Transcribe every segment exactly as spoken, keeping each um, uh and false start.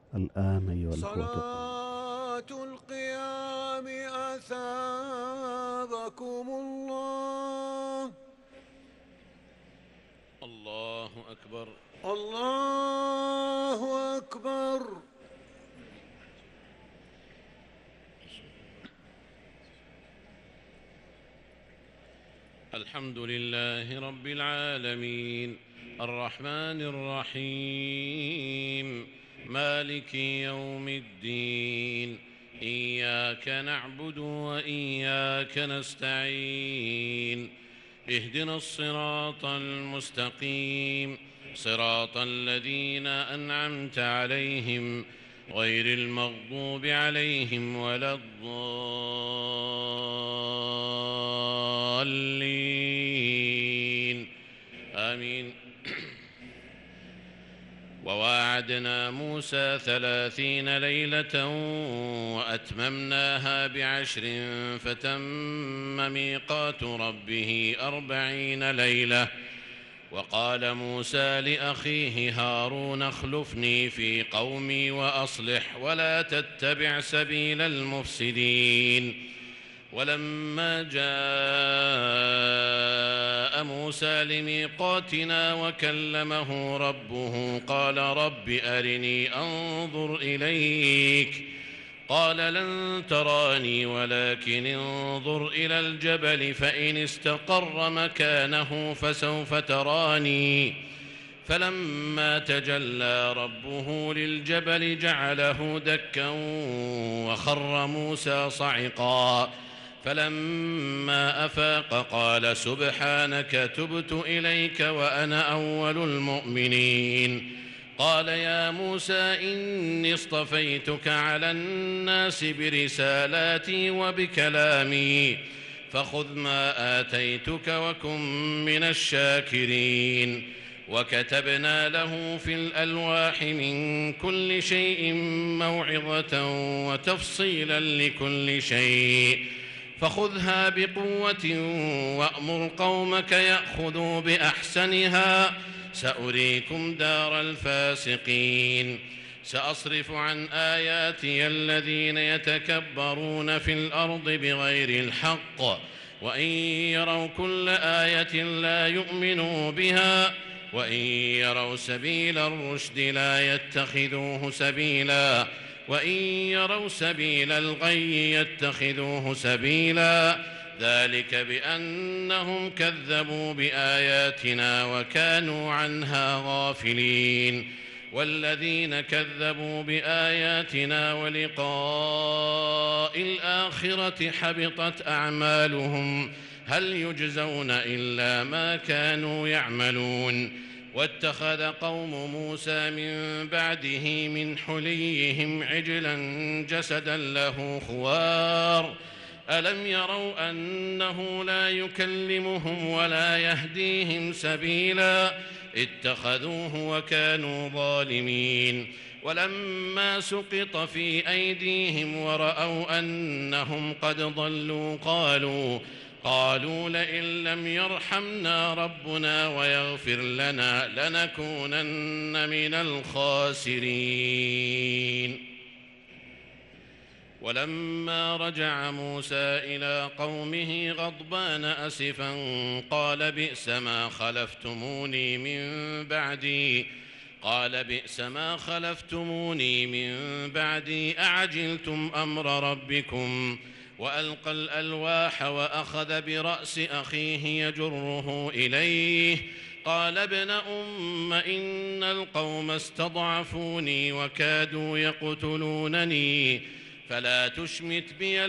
الآن أيها الأخوة الطلاب. صلاة القيام أثابكم الله. الله أكبر. الله أكبر. الحمد لله رب العالمين الرحمن الرحيم مالك يوم الدين، إياك نعبد وإياك نستعين، اهدنا الصراط المستقيم، صراط الذين أنعمت عليهم غير المغضوب عليهم ولا الضالين، آمين. وواعدنا موسى ثلاثين ليلة وأتممناها بعشر فتم ميقات ربه أربعين ليلة. وقال موسى لأخيه هارون اخلفني في قومي وأصلح ولا تتبع سبيل المفسدين. ولما جاء موسى لميقاتنا وكلمه ربه قال رب أرني أنظر إليك، قال لن تراني ولكن انظر إلى الجبل فإن استقر مكانه فسوف تراني. فلما تجلى ربه للجبل جعله دكا وخر موسى صعقا، فلما أفاق قال سبحانك تبت إليك وأنا أول المؤمنين. قال يا موسى إني اصطفيتك على الناس برسالاتي وبكلامي فخذ ما آتيتك وكن من الشاكرين. وكتبنا له في الألواح من كل شيء موعظة وتفصيلا لكل شيء فخذها بقوة وأمر قومك يأخذوا بأحسنها سأريكم دار الفاسقين. سأصرف عن آياتي الذين يتكبرون في الأرض بغير الحق وإن يروا كل آية لا يؤمنوا بها وإن يروا سبيل الرشد لا يتخذوه سبيلا وإن يروا سبيل الغي يتخذوه سبيلا، ذلك بأنهم كذبوا بآياتنا وكانوا عنها غافلين. والذين كذبوا بآياتنا ولقاء الآخرة حبطت أعمالهم هل يجزون إلا ما كانوا يعملون. واتخذ قوم موسى من بعده من حليهم عجلا جسدا له خوار ألم يروا أنه لا يكلمهم ولا يهديهم سبيلا اتخذوه وكانوا ظالمين. ولما سقط في أيديهم ورأوا أنهم قد ضلوا قالوا قالوا لئن لم يرحمنا ربنا ويغفر لنا لنكونن من الخاسرين. ولما رجع موسى إلى قومه غضبان أسفا قال بئس ما خلفتموني من بعدي قال بئس ما خلفتموني من بعدي أعجلتم أمر ربكم. وألقى الألواح وأخذ برأس أخيه يجره إليه قال ابن أم إن القوم استضعفوني وكادوا يقتلونني فلا تشمت بي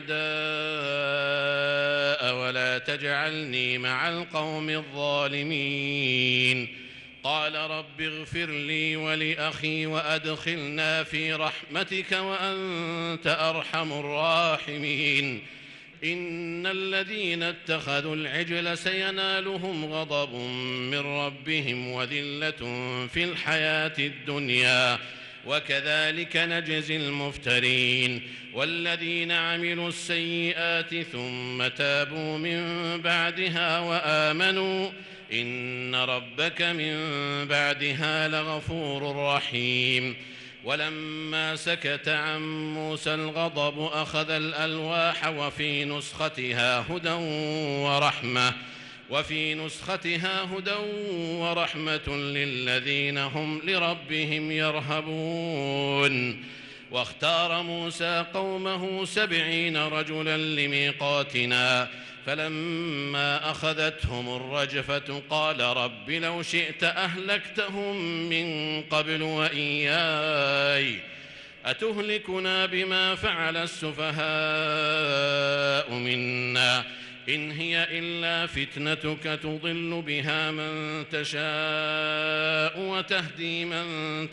الأعداء ولا تجعلني مع القوم الظالمين. قال رب اغفر لي ولأخي وأدخلنا في رحمتك وأنت أرحم الراحمين. إن الذين اتخذوا العجل سينالهم غضب من ربهم وذلة في الحياة الدنيا وكذلك نجزي المفترين. والذين عملوا السيئات ثم تابوا من بعدها وآمنوا إن ربك من بعدها لغفور رحيم. ولما سكت عن موسى الغضب أخذ الألواح وفي نسختها هدى ورحمة وفي نسختها هدى ورحمة للذين هم لربهم يرهبون. واختار موسى قومه سبعين رجلا لميقاتنا فلما أخذتهم الرجفة قال رب لو شئت أهلكتهم من قبل وإياي أتهلكنا بما فعل السفهاء منا إن هي إلا فتنتك تضل بها من تشاء وتهدي من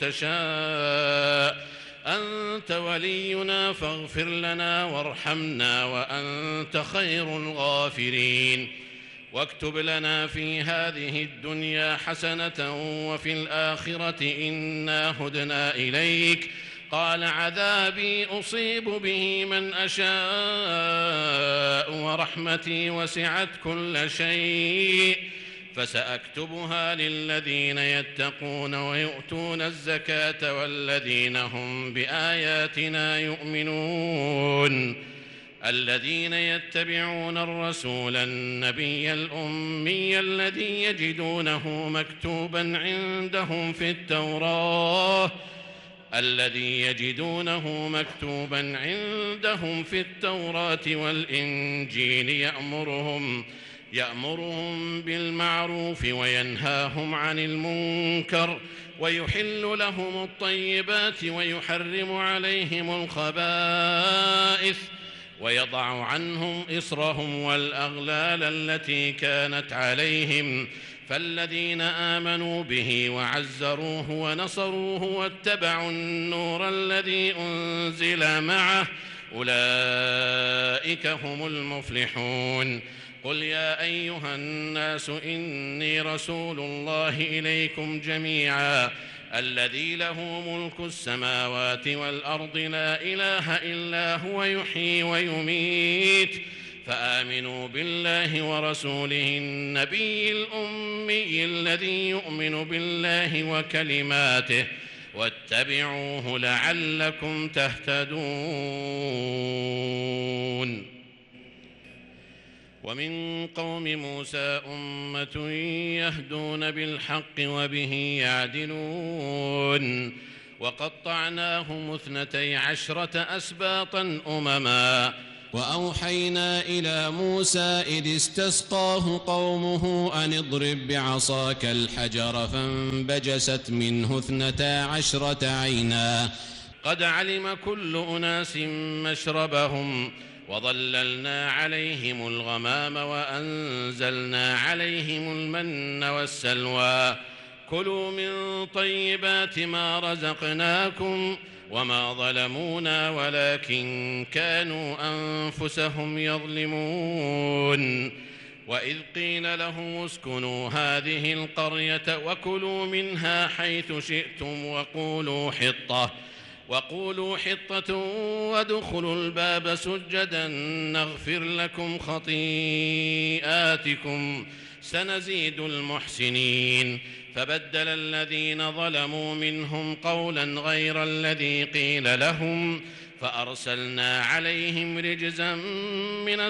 تشاء أنت ولينا فاغفر لنا وارحمنا وأنت خير الغافرين. واكتب لنا في هذه الدنيا حسنة وفي الآخرة إنا هدنا إليك قال عذابي أصيب به من أشاء ورحمتي وسعت كل شيء فسأكتبها للذين يتقون ويؤتون الزكاة والذين هم بآياتنا يؤمنون الذين يتبعون الرسول النبي الأمي الذي يجدونه مكتوبا عندهم في التوراة الذي يجدونه مكتوبا عندهم في التوراة والإنجيل يأمرهم يأمرهم بالمعروف وينهاهم عن المنكر ويحل لهم الطيبات ويحرم عليهم الخبائث ويضع عنهم إصرهم والأغلال التي كانت عليهم فالذين آمنوا به وعزروه ونصروه واتبعوا النور الذي أنزل معه أولئك هم المفلحون. قل يا أيها الناس إني رسول الله إليكم جميعا الذي له ملك السماوات والأرض لا إله إلا هو يحيي ويميت فآمنوا بالله ورسوله النبي الأمي الذي يؤمن بالله وكلماته واتبعوه لعلكم تهتدون. ومن قوم موسى أمة يهدون بالحق وبه يعدلون وقطعناهم اثنتي عشرة أسباطا أمما وأوحينا إلى موسى إذ استسقاه قومه أن اضرب بعصاك الحجر فانبجست منه اثنتا عشرة عينا قد علم كل أناس مشربهم وظللنا عليهم الغمام وأنزلنا عليهم المن والسلوى كلوا من طيبات ما رزقناكم وما ظلمونا ولكن كانوا أنفسهم يظلمون. وإذ قيل لهم اسكنوا هذه القرية وكلوا منها حيث شئتم وقولوا حطة وقولوا حطة وادخلوا الباب سجدا نغفر لكم خطيئاتكم سنزيد المحسنين. فبدل الذين ظلموا منهم قولا غير الذي قيل لهم فأرسلنا عليهم رجزا من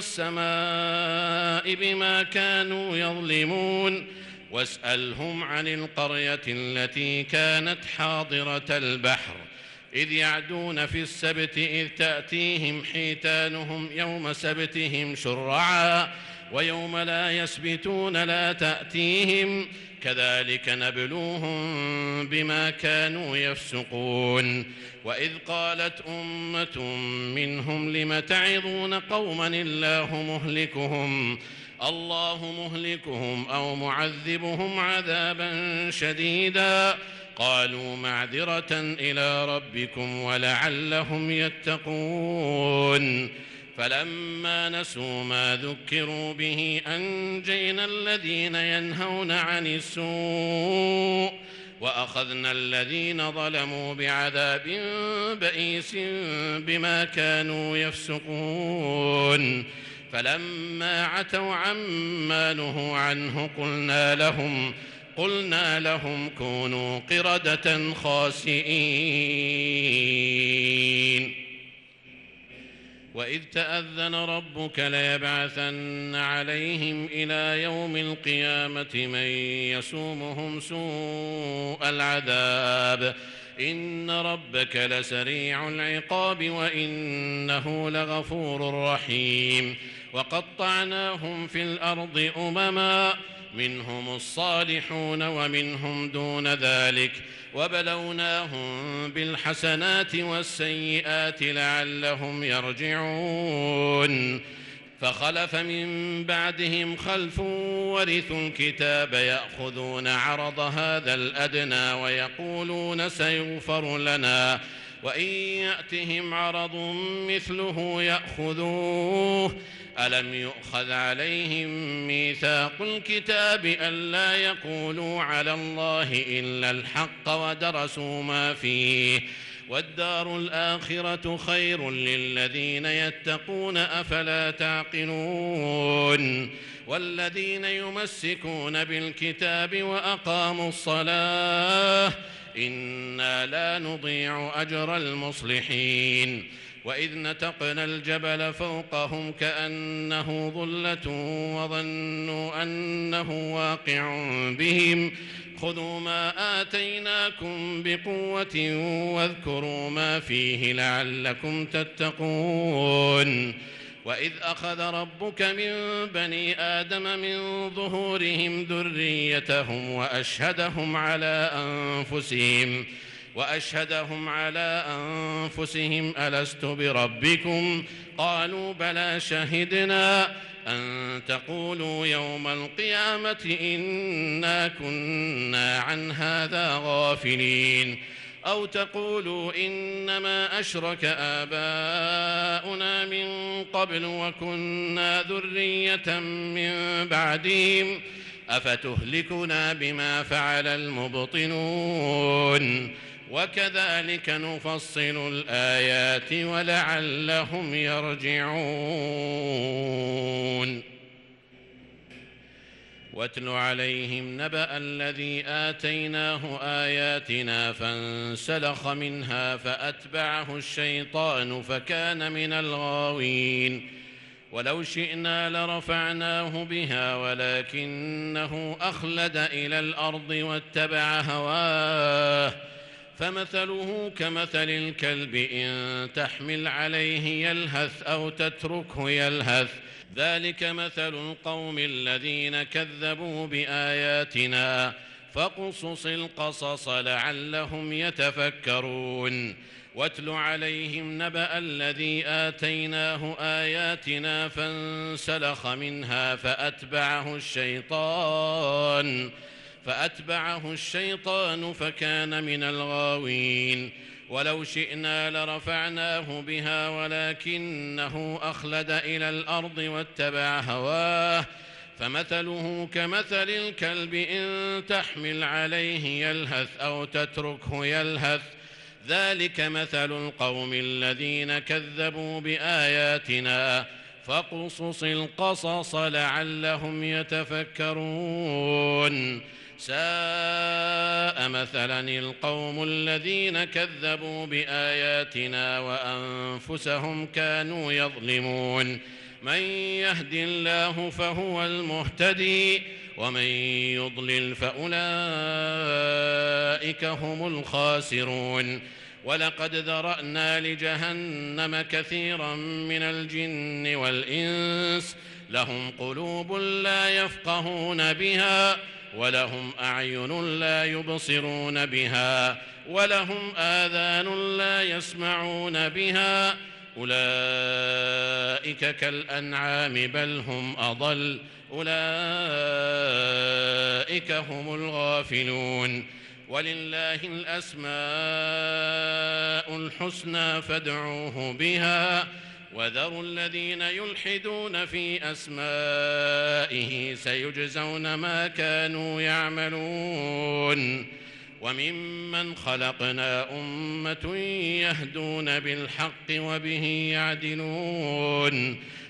السماء بما كانوا يظلمون. واسألهم عن القرية التي كانت حاضرة البحر إذ يعدون في السبت إذ تأتيهم حيتانهم يوم سبتهم شرعا ويوم لا يسبتون لا تأتيهم كذلك نبلوهم بما كانوا يفسقون. وإذ قالت أمة منهم لم تعظون قوما الله مهلكهم الله مهلكهم أو معذبهم عذابا شديدا قالوا معذرة إلى ربكم ولعلهم يتقون. فلما نسوا ما ذكروا به أنجينا الذين ينهون عن السوء وأخذنا الذين ظلموا بعذاب بئيس بما كانوا يفسقون. فلما عتوا عما نهوا عنه قلنا لهم قلنا لهم كونوا قردة خاسئين. وإذ تأذن ربك ليبعثن عليهم إلى يوم القيامة من يسومهم سوء العذاب إن ربك لسريع العقاب وإنه لغفور رحيم وقطعناهم في الأرض أمما منهم الصالحون ومنهم دون ذلك وبلوناهم بالحسنات والسيئات لعلهم يرجعون فخلف من بعدهم خلف ورثوا الكتاب يأخذون عرض هذا الأدنى ويقولون سيغفر لنا وإن يأتهم عرض مثله يأخذوه ألم يؤخذ عليهم ميثاق الكتاب ألا يقولوا على الله إلا الحق ودرسوا ما فيه والدار الآخرة خير للذين يتقون أفلا تعقلون والذين يمسكون بالكتاب وأقاموا الصلاة إنا لا نضيع أجر المصلحين وإذ نتقنا الجبل فوقهم كأنه ظلة وظنوا أنه واقع بهم خذوا ما آتيناكم بقوة واذكروا ما فيه لعلكم تتقون وإذ أخذ ربك من بني آدم من ظهورهم ذريتهم وأشهدهم على أنفسهم وأشهدهم على أنفسهم ألست بربكم قالوا بلى شهدنا أن تقولوا يوم القيامة إنا كنا عن هذا غافلين أو تقولوا إنما أشرك آباؤنا من قبل وكنا ذرية من بعدهم أفتهلكنا بما فعل المبطنون وكذلك نفصل الآيات ولعلهم يرجعون واتل عليهم نبأ الذي آتيناه آياتنا فانسلخ منها فأتبعه الشيطان فكان من الغاوين ولو شئنا لرفعناه بها ولكنه أخلد إلى الأرض واتبع هواه فمثله كمثل الكلب إن تحمل عليه يلهث أو تتركه يلهث ذلك مثل القوم الذين كذبوا بآياتنا فاقصص القصص لعلهم يتفكرون واتل عليهم نبأ الذي آتيناه آياتنا فانسلخ منها فأتبعه الشيطان فأتبعه الشيطان فكان من الغاوين ولو شئنا لرفعناه بها ولكنه أخلد إلى الأرض واتبع هواه فمثله كمثل الكلب إن تحمل عليه يلهث أو تتركه يلهث ذلك مثل القوم الذين كذبوا بآياتنا فاقصص القصص لعلهم يتفكرون ساء مثلا القوم الذين كذبوا بآياتنا وأنفسهم كانوا يظلمون من يهد الله فهو المهتدي ومن يضلل فأولئك هم الخاسرون ولقد ذرأنا لجهنم كثيرا من الجن والإنس لهم قلوب لا يفقهون بها ولهم أعين لا يبصرون بها ولهم آذان لا يسمعون بها أولئك كالأنعام بل هم أضل أولئك هم الغافلون ولله الأسماء الحسنى فادعوه بها وذروا الذين يلحدون في أسمائه سيجزون ما كانوا يعملون وممن خلقنا أمة يهدون بالحق وبه يعدلون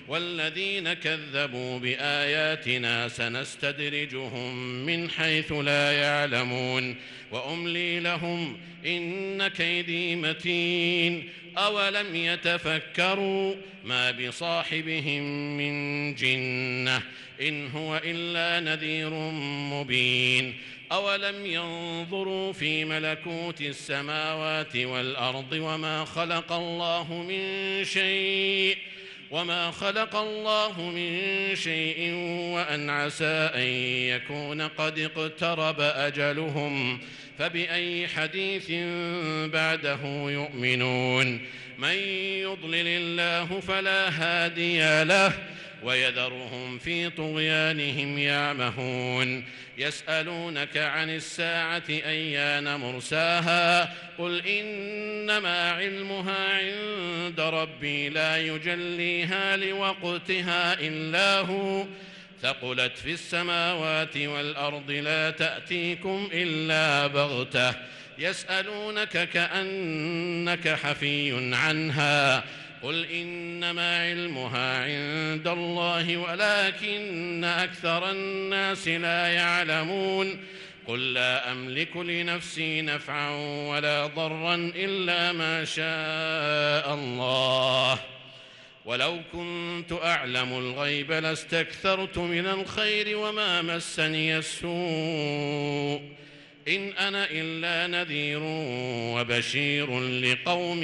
والذين كذبوا بآياتنا سنستدرجهم من حيث لا يعلمون وأملي لهم إن كيدي متين أولم يتفكروا ما بصاحبهم من جنة إن هو إلا نذير مبين أولم ينظروا في ملكوت السماوات والأرض وما خلق الله من شيء وما خلق الله من شيء وأن عسى أن يكون قد اقترب أجلهم فبأي حديث بعده يؤمنون من يضلل الله فلا هادي له ويذرهم في طغيانهم يعمهون يسألونك عن الساعة أيان مرساها قل إنما علمها عند ربي لا يجليها لوقتها إلا هو ثقلت في السماوات والأرض لا تأتيكم إلا بغتة يسألونك كأنك حفي عنها قل إنما علمها عند الله ولكن أكثر الناس لا يعلمون قل لا أملك لنفسي نفعا ولا ضرا إلا ما شاء الله ولو كنت أعلم الغيب لاستكثرت من الخير وما مسني السوء إن أنا إلا نذير وبشير لقوم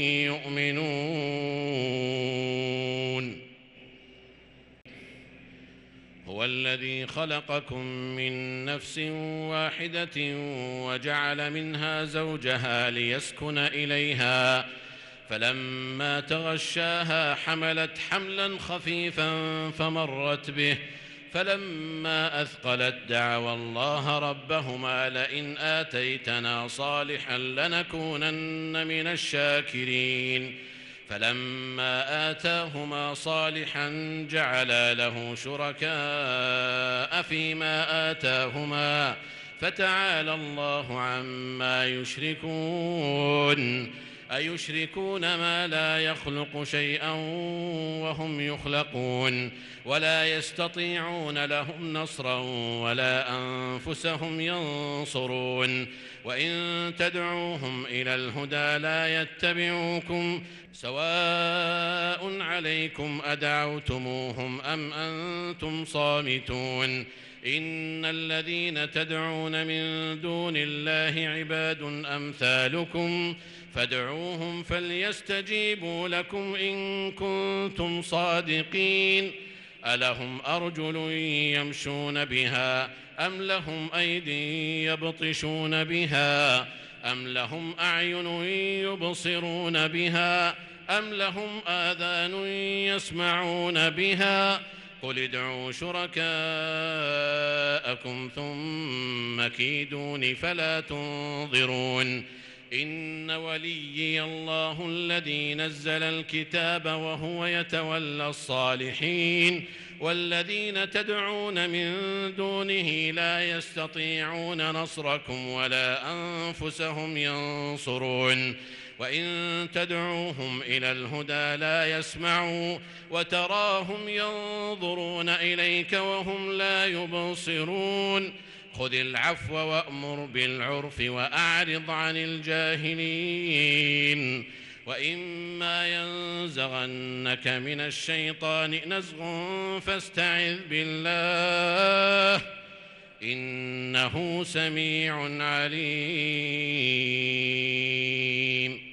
يؤمنون هو الذي خلقكم من نفس واحدة وجعل منها زوجها ليسكن إليها فلما تغشاها حملت حملا خفيفا فمرت به فلما أثقلت دعوا الله ربهما لئن آتيتنا صالحا لنكونن من الشاكرين فلما آتاهما صالحا جعلا له شركاء فيما آتاهما فتعالى الله عما يشركون أيشركون ما لا يخلق شيئا وهم يخلقون ولا يستطيعون لهم نصرا ولا أنفسهم ينصرون وإن تدعوهم إلى الهدى لا يتبعوكم سواء عليكم أدعوتموهم أم أنتم صامتون إن الذين تدعون من دون الله عباد أمثالكم فادعوهم فليستجيبوا لكم إن كنتم صادقين ألهم أرجل يمشون بها أم لهم أيدي يبطشون بها أم لهم أعين يبصرون بها أم لهم آذان يسمعون بها قل ادعوا شركاءكم ثم كيدون فلا تنظرون إن وليي الله الذي نزل الكتاب وهو يتولى الصالحين والذين تدعون من دونه لا يستطيعون نصركم ولا أنفسهم ينصرون وإن تدعوهم إلى الهدى لا يسمعوا وتراهم ينظرون إليك وهم لا يبصرون خذ العفو وأمر بالعرف وأعرض عن الجاهلين وإما ينزغنك من الشيطان نزغ فاستعذ بالله إنه سميع عليم